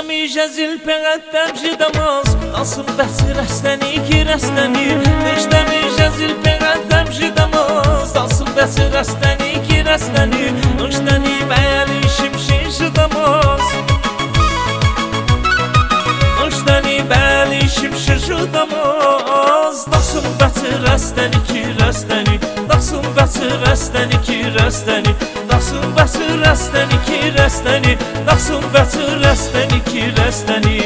نمیشه زیل پیغتم شدماز ناسم بس رستنی کی رستنی نمیشه زیل پیغتم شدماز ناسم بس رستنی کی رستنی نشتنی بیالی شمشی شدماز نشتنی بیالی شمشی شدماز ناسم بس رستنی کی رستنی ناسم بس رستنی کی رستنی ناسم بس رستنی کی رستنی ناسم بس رستنی کی رستنی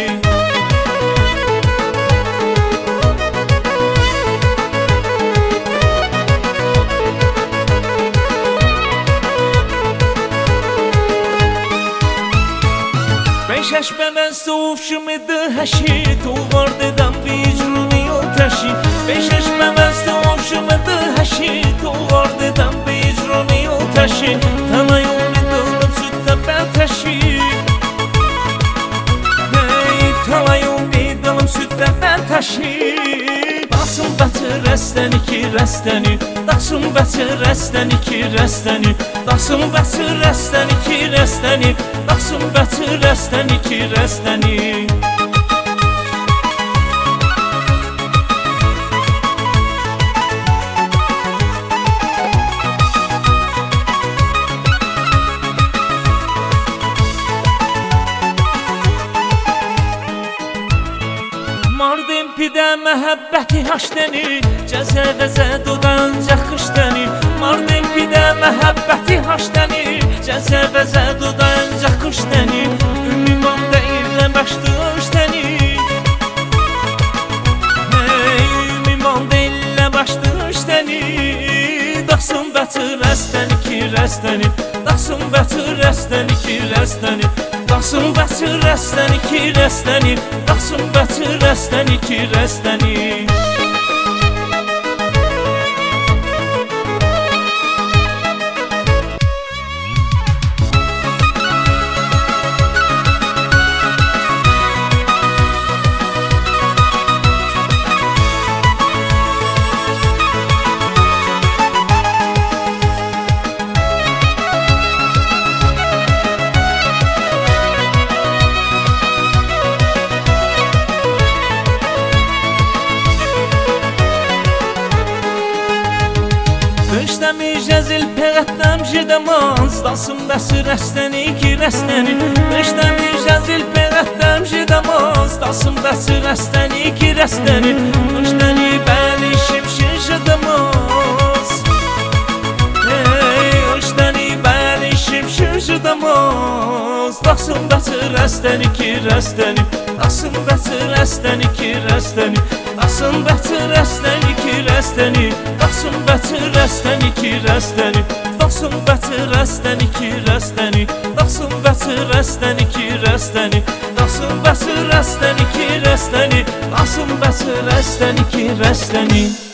بشش به من صوف شمده هشی تو وارددم بیجرونی و تشی بشش به من صوف شمده هشی تو وارددم بیجرونی و تشی تمایونی دلم سوت بتشی تمایونی دلم سوت بتشی داخسم بس رستنی کی رستنی داخسم بس رستنی کی رستنی داخسم بس رستنی کی رستنی داخسم بس رستنی کی رستنی مردم پیده محبتی هاشتنی جزه زدودن جخشتنی مردم پیده محبتی هاشتنی جزه زدودن جخشتنی ümiman değiller başlaşteni ümiman değiller başlaşteni dağsın batı rasteni ki rasteni dağsın batı rasteni ki rasteni dağsın batı rasteni ki rasteni dağsın batı rasteni ki rasteni نمیشه زیل پیغتم شدماز داخسم بس رستنی کی رستنی نمیشه زیل پیغتم شدماز داخسم بس رستنی کی رستنی نشتنی بیالی شمشی شدماز نشتنی بیالی شمشی شدماز داخسم بس رستنی کی رستنی داخسم بس رستنی کی رستنی داخسم بس رستنی کی رستنی داخسم بس رستنی کی رستنی داخسم بس رستنی کی رستنی داخسم بس رستنی کی رستنی داخسم بس رستنی کی رستنی داخسم بس رستنی کی رستنی